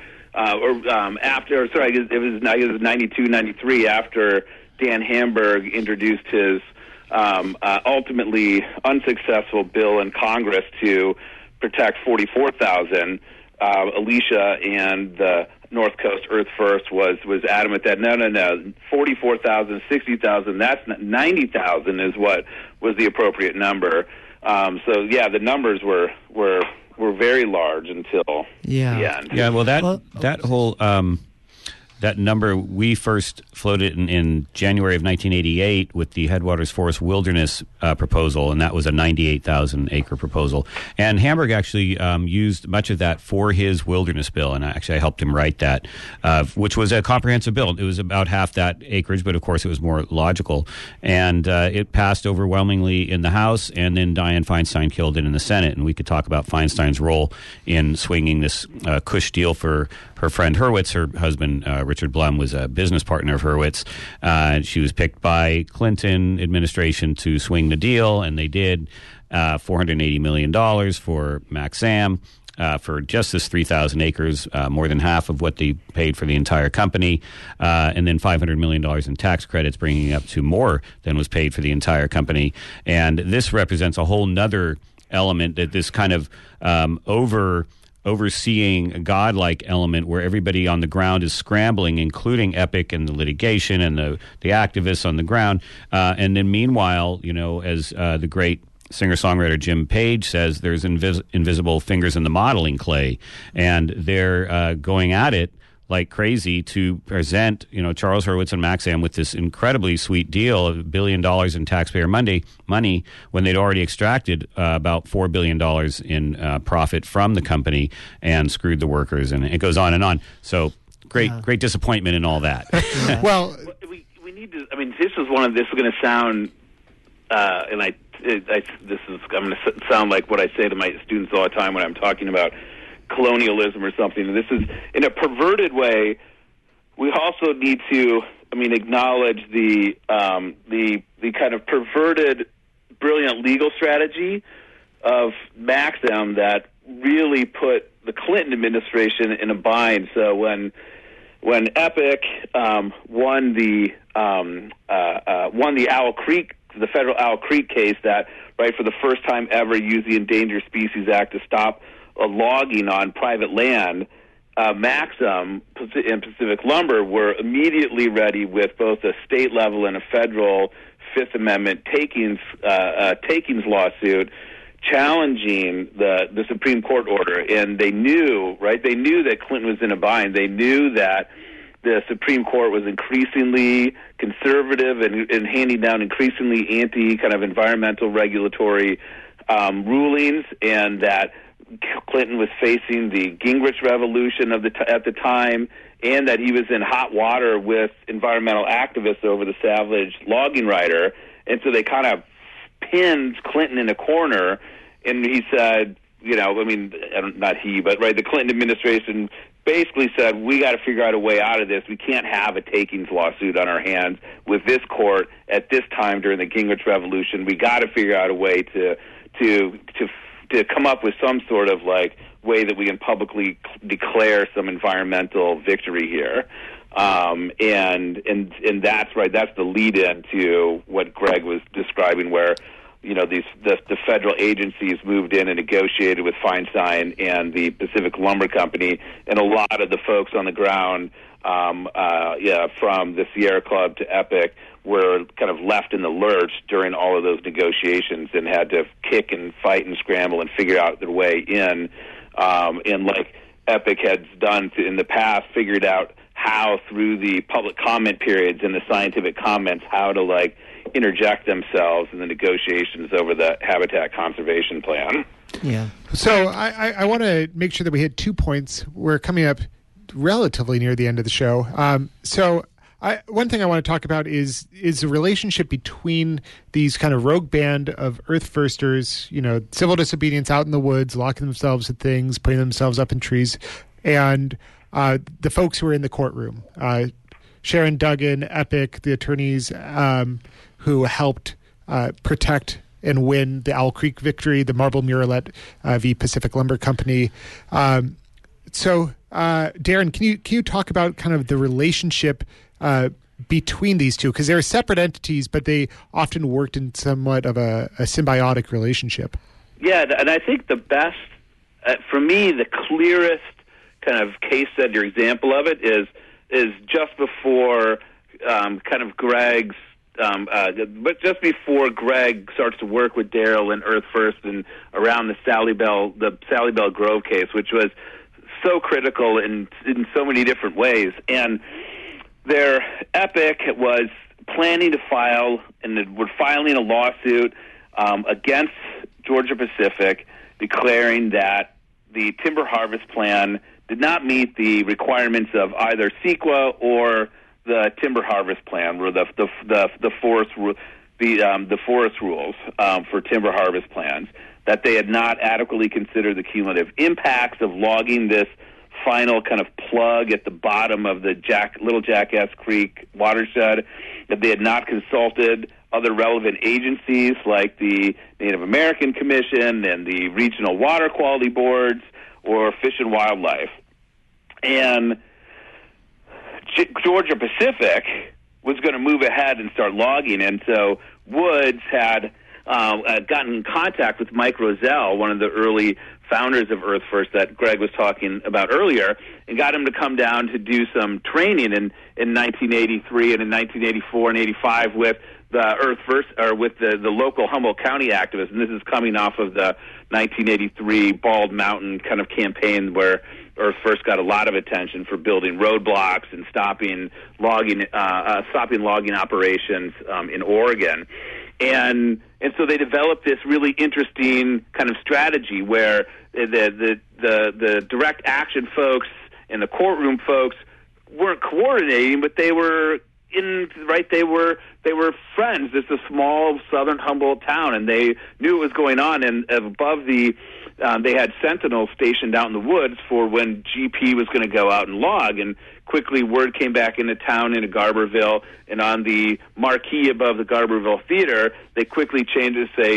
I guess it was 92, 93 after Dan Hamburg introduced his ultimately unsuccessful bill in Congress to protect 44,000. Alicia and the North Coast Earth First was adamant that no, 44,000, 60,000, that's 90,000 is what was the appropriate number. The numbers were very large until the end. Yeah, well, that whole that number, we first floated in January of 1988 with the Headwaters Forest Wilderness proposal, and that was a 98,000 acre proposal. And Hamburg actually used much of that for his wilderness bill, and I helped him write that, which was a comprehensive bill. It was about half that acreage, but of course it was more logical. And it passed overwhelmingly in the House, and then Dianne Feinstein killed it in the Senate. And we could talk about Feinstein's role in swinging this cush deal for her friend Hurwitz. Her husband, Richard Blum, was a business partner of Hurwitz. She was picked by Clinton administration to swing the deal, and they did. $480 million for Maxam for just this 3,000 acres, more than half of what they paid for the entire company, and then $500 million in tax credits, bringing it up to more than was paid for the entire company. And this represents a whole nother element, that this kind of overseeing a godlike element where everybody on the ground is scrambling, including Epic and the litigation and the activists on the ground. And then meanwhile, as the great singer-songwriter Jim Page says there's invisible fingers in the modeling clay, and they're going at it like crazy to present, Charles Hurwitz and Maxam with this incredibly sweet deal of $1 billion in taxpayer money when they'd already extracted about $4 billion in profit from the company and screwed the workers, and it goes on and on. So great disappointment in all that. Yeah. Well, we need to. I mean, this is going to sound, I'm going to sound like what I say to my students all the time when I'm talking about colonialism or something. And this is, in a perverted way, we also need to, acknowledge the kind of perverted, brilliant legal strategy of Maxam that really put the Clinton administration in a bind. So when Epic won the Owl Creek, the federal Owl Creek case that, right, for the first time ever used the Endangered Species Act to stop logging on private land, Maxam and Pacific Lumber were immediately ready with both a state level and a federal Fifth Amendment takings lawsuit challenging the Supreme Court order. And they knew, right? They knew that Clinton was in a bind. They knew that the Supreme Court was increasingly conservative and handing down increasingly anti kind of environmental regulatory rulings, and that Clinton was facing the Gingrich revolution at the time, and that he was in hot water with environmental activists over the Savage logging rider. And so they kind of pinned Clinton in a corner, and he said, not he, but right, the Clinton administration basically said, we got to figure out a way out of this. We can't have a takings lawsuit on our hands with this court at this time during the Gingrich revolution. We got to figure out a way to come up with some sort of way that we can publicly declare some environmental victory here. And that's right. That's the lead in to what Greg was describing, where the federal agencies moved in and negotiated with Feinstein and the Pacific Lumber Company, and a lot of the folks on the ground, from the Sierra Club to Epic, were kind of left in the lurch during all of those negotiations and had to kick and fight and scramble and figure out their way in. And like Epic has done in the past, figured out how, through the public comment periods and the scientific comments, how to interject themselves in the negotiations over the habitat conservation plan. Yeah. So I want to make sure that we hit 2 points. We're coming up relatively near the end of the show. One thing I want to talk about is the relationship between these kind of rogue band of Earth Firsters, civil disobedience out in the woods, locking themselves at things, putting themselves up in trees, and the folks who are in the courtroom. Sharon Duggan, Epic, the attorneys who helped protect and win the Owl Creek victory, the Marble Murrelet v. Pacific Lumber Company. So, Darren, can you talk about kind of the relationship between these two? Because they're separate entities, but they often worked in somewhat of a symbiotic relationship. Yeah, and I think the best, for me, the clearest kind of case study or example of it is just before kind of Greg's, but just before Greg starts to work with Daryl and Earth First and around the Sally Bell Grove case, which was so critical in so many different ways. And their Epic was planning to file, and were filing a lawsuit against Georgia Pacific, declaring that the timber harvest plan did not meet the requirements of either CEQA or the timber harvest plan, or the forest rules for timber harvest plans. That they had not adequately considered the cumulative impacts of logging this final kind of plug at the bottom of the Little Jackass Creek watershed, that they had not consulted other relevant agencies like the Native American Commission and the regional water quality boards or Fish and Wildlife. And Georgia Pacific was going to move ahead and start logging, and so Woods had gotten in contact with Mike Rozelle, one of the early founders of Earth First that Greg was talking about earlier, and got him to come down to do some training in 1983 and in 1984 and 85 with the Earth First, or with the local Humboldt County activists, and this is coming off of the 1983 Bald Mountain kind of campaign where Earth First got a lot of attention for building roadblocks and stopping logging operations in Oregon. And so they developed this really interesting kind of strategy where the direct action folks and the courtroom folks weren't coordinating, but they were they were friends. It's a small southern Humboldt town, and they knew what was going on. And above they had sentinels stationed out in the woods for when GP was going to go out and log. And quickly word came back into town into Garberville, and on the marquee above the Garberville Theater, they quickly changed it to say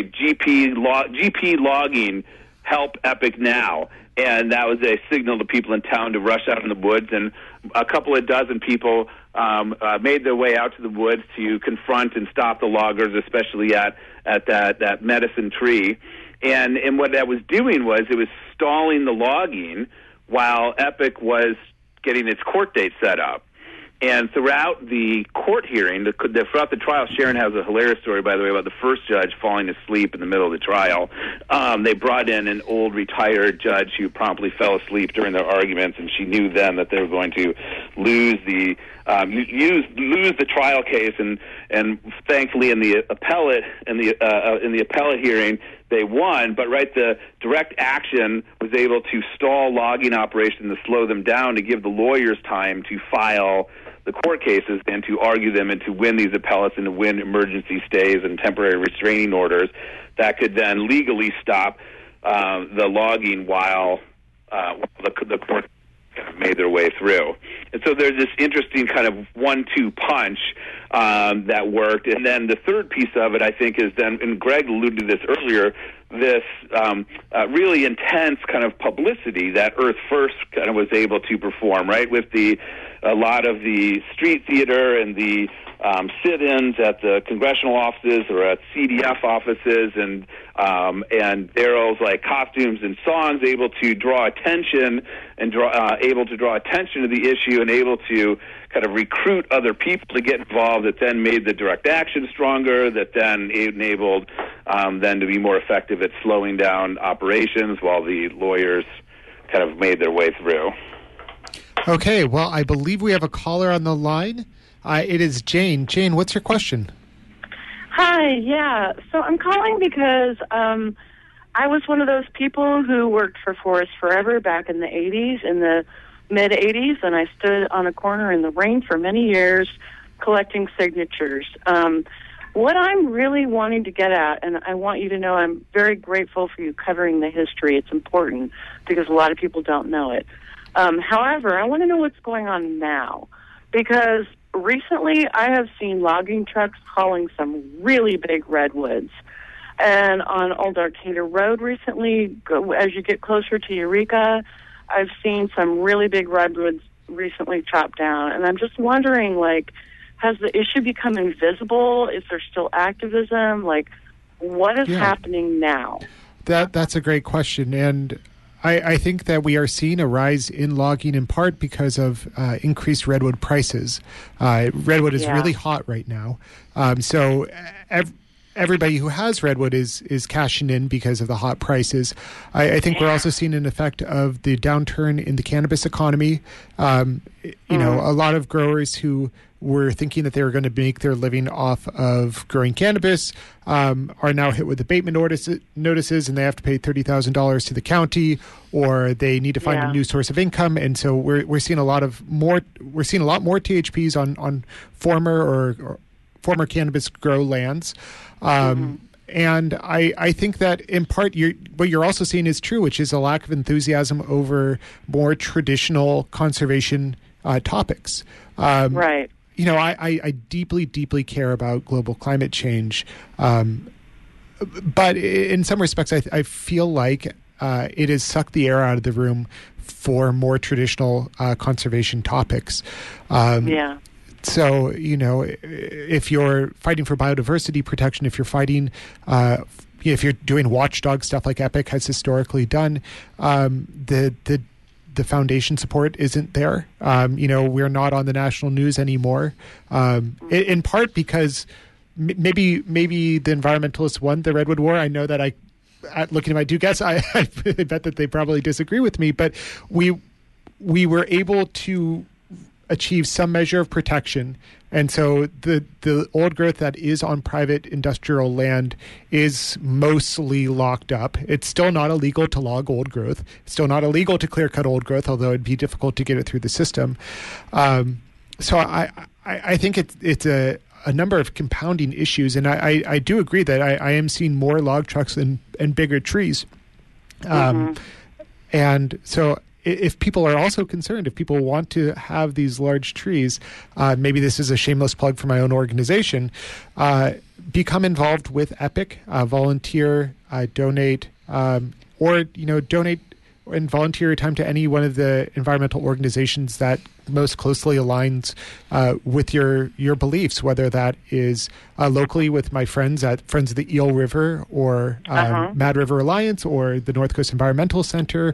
GP logging, help Epic now. And that was a signal to people in town to rush out in the woods, and a couple of dozen people made their way out to the woods to confront and stop the loggers, especially at that medicine tree. And what that was doing was it was stalling the logging while Epic was getting its court date set up. And throughout the court hearing, throughout the trial, Sharon has a hilarious story, by the way, about the first judge falling asleep in the middle of the trial. They brought in an old retired judge who promptly fell asleep during their arguments, and she knew then that they were going to lose the trial case. And thankfully, in the appellate hearing, they won. But the direct action was able to stall logging operations to slow them down, to give the lawyers time to file the court cases and to argue them and to win these appellates and to win emergency stays and temporary restraining orders that could then legally stop the logging while the court kind of made their way through. And so there's this interesting kind of 1-2 punch that worked. And then the third piece of it, I think, is then, and Greg alluded to this earlier, this really intense kind of publicity that Earth First kind of was able to perform, right, with a lot of the street theater and the sit-ins at the congressional offices or at CDF offices, and Daryl's costumes and songs, able to draw attention and able to draw attention to the issue and able to kind of recruit other people to get involved. That then made the direct action stronger. That then enabled them to be more effective at slowing down operations while the lawyers kind of made their way through. Okay, well, I believe we have a caller on the line. It is Jane. Jane, what's your question? Hi, yeah. So I'm calling because I was one of those people who worked for Forest Forever back in the 80s, in the mid-80s, and I stood on a corner in the rain for many years collecting signatures. What I'm really wanting to get at, and I want you to know I'm very grateful for you covering the history. It's important because a lot of people don't know it. However, I want to know what's going on now, because recently I have seen logging trucks hauling some really big redwoods. And on Old Arcata Road recently, as you get closer to Eureka, I've seen some really big redwoods recently chopped down. And I'm just wondering, has the issue become invisible? Is there still activism? What is happening now? That's a great question. And I think that we are seeing a rise in logging in part because of increased redwood prices. Redwood is really hot right now. So everybody who has redwood is cashing in because of the hot prices. I think we're also seeing an effect of the downturn in the cannabis economy. A lot of growers who were thinking that they were going to make their living off of growing cannabis are now hit with abatement notices, and they have to pay $30,000 to the county, or they need to find a new source of income. And so we're seeing a lot more THPs on former cannabis grow lands. And I think that in part what you're also seeing is true, which is a lack of enthusiasm over more traditional conservation topics. Right. I deeply, deeply care about global climate change. But in some respects, I feel like it has sucked the air out of the room for more traditional conservation topics. So, if you're fighting for biodiversity protection, if you're fighting, if you're doing watchdog stuff like Epic has historically done, the foundation support isn't there. We're not on the national news anymore, in part because maybe the environmentalists won the Redwood War. I know that looking at my two guests, I bet that they probably disagree with me, but we were able to achieve some measure of protection. And so the old growth that is on private industrial land is mostly locked up. It's still not illegal to log old growth. It's still not illegal to clear cut old growth, although it'd be difficult to get it through the system. So I think it's a number of compounding issues, and I do agree that I am seeing more log trucks and bigger trees. And so if people are also concerned, if people want to have these large trees, maybe this is a shameless plug for my own organization, become involved with EPIC, volunteer, donate, or donate and volunteer your time to any one of the environmental organizations that most closely aligns with your beliefs, whether that is locally with my friends at Friends of the Eel River or Mad River Alliance or the North Coast Environmental Center.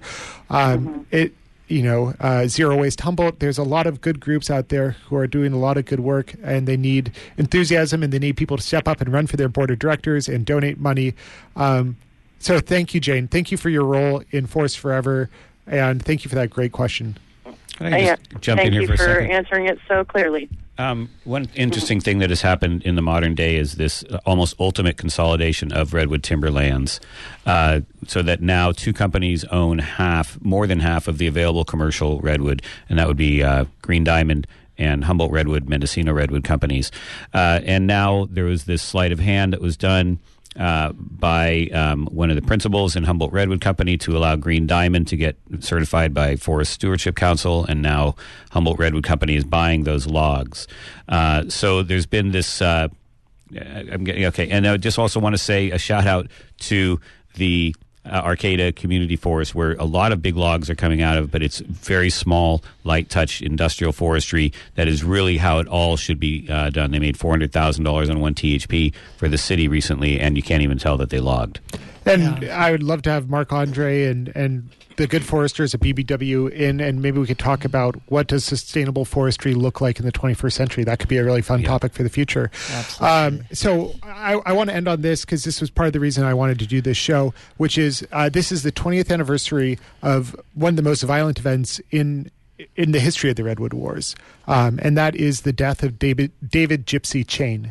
Zero Waste Humboldt. There's a lot of good groups out there who are doing a lot of good work, and they need enthusiasm, and they need people to step up and run for their board of directors and donate money. So thank you, Jane. Thank you for your role in Forest Forever, and thank you for that great question. Can I just jump in here for a second? Thank you for answering it so clearly. One interesting thing that has happened in the modern day is this almost ultimate consolidation of redwood timberlands, so that now two companies own more than half of the available commercial redwood, and that would be Green Diamond and Humboldt Redwood, Mendocino Redwood companies. And now there was this sleight of hand that was done by one of the principals in Humboldt Redwood Company to allow Green Diamond to get certified by Forest Stewardship Council, and now Humboldt Redwood Company is buying those logs. So there's been this. And I just also want to say a shout out to the Arcata Community Forest, where a lot of big logs are coming out of, but it's very small, light touch industrial forestry. That is really how it all should be done. They made $400,000 on one THP for the city recently, and you can't even tell that they logged. And I would love to have Marc-Andre and the good foresters at BBW in, and maybe we could talk about what does sustainable forestry look like in the 21st century. That could be a really fun topic for the future. Absolutely. So I want to end on this because this was part of the reason I wanted to do this show, which is this is the 20th anniversary of one of the most violent events in the history of the Redwood Wars, and that is the death of David Gypsy Chain.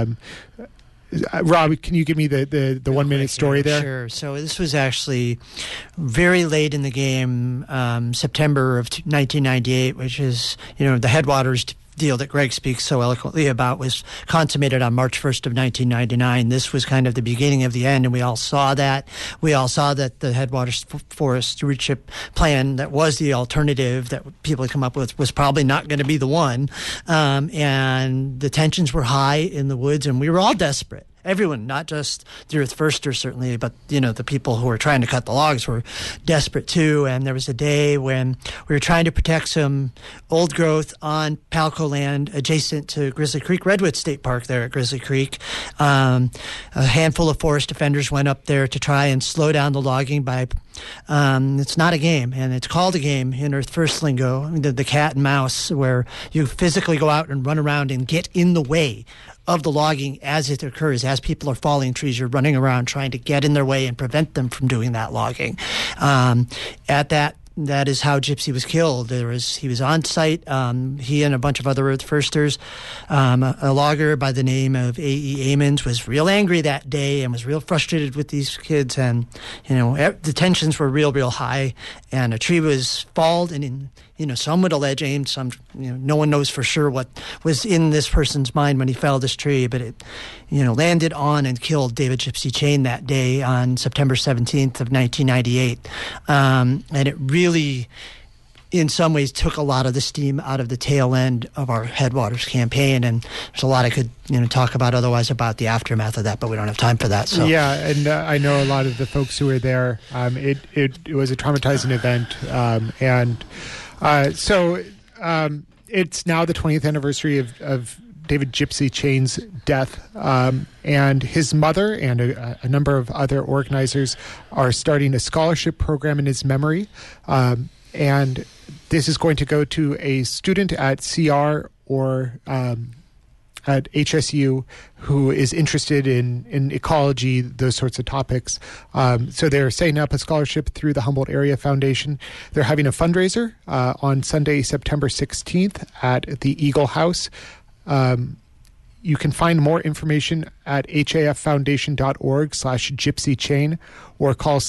Rob, can you give me the 1 minute story there? Sure. So this was actually very late in the game, September of 1998, which is, the Headwaters deal that Greg speaks so eloquently about was consummated on March 1st of 1999. This was kind of the beginning of the end, and we all saw that. We all saw that the Headwaters Forest Stewardship Plan that was the alternative that people had come up with was probably not going to be the one. And the tensions were high in the woods, and we were all desperate. Everyone, not just the Earth Firsters, certainly, but, the people who were trying to cut the logs were desperate, too. And there was a day when we were trying to protect some old growth on Palco land adjacent to Grizzly Creek Redwood State Park there at Grizzly Creek. A handful of forest defenders went up there to try and slow down the logging by it's not a game, and it's called a game in Earth First lingo, the cat and mouse, where you physically go out and run around and get in the way of the logging as it occurs. As people are falling trees, you're running around trying to get in their way and prevent them from doing that logging. That is how Gypsy was killed. He was on site. He and a bunch of other Earth Firsters. A logger by the name of A.E. Amons was real angry that day and was real frustrated with these kids. And, the tensions were real high. And a tree was felled, and some would allege aim. Some, no one knows for sure what was in this person's mind when he felled this tree. But it, landed on and killed David Gypsy Chain that day on September 17th of 1998. And it really, in some ways, took a lot of the steam out of the tail end of our Headwaters campaign. And there's a lot I could, talk about otherwise about the aftermath of that, but we don't have time for that. So yeah, and I know a lot of the folks who were there. It was a traumatizing event, so it's now the 20th anniversary of David Gypsy Chain's death, and his mother and a number of other organizers are starting a scholarship program in his memory, and this is going to go to a student at CR or at HSU who is interested in ecology, those sorts of topics. So they're setting up a scholarship through the Humboldt Area Foundation. They're having a fundraiser on Sunday, September 16th at the Eagle House. You can find more information at haffoundation.org/gypsy chain or call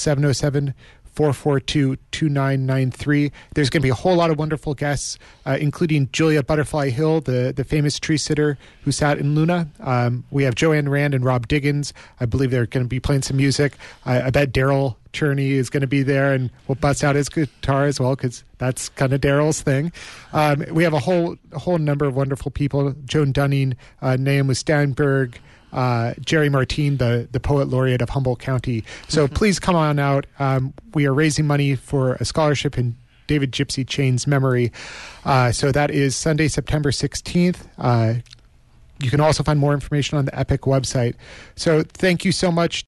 707-442-2993. There's going to be a whole lot of wonderful guests, including Julia Butterfly Hill, the famous tree sitter who sat in Luna. We have Joanne Rand and Rob Diggins. I believe they're going to be playing some music. I bet Daryl Cherney is going to be there and will bust out his guitar as well, because that's kind of Daryl's thing. We have a whole number of wonderful people: Joan Dunning, Naomi Steinberg, Jerry Martin, the poet laureate of Humboldt County. So please come on out. We are raising money for a scholarship in David Gypsy Chain's memory. So that is Sunday, September 16th. You can also find more information on the EPIC website. So thank you so much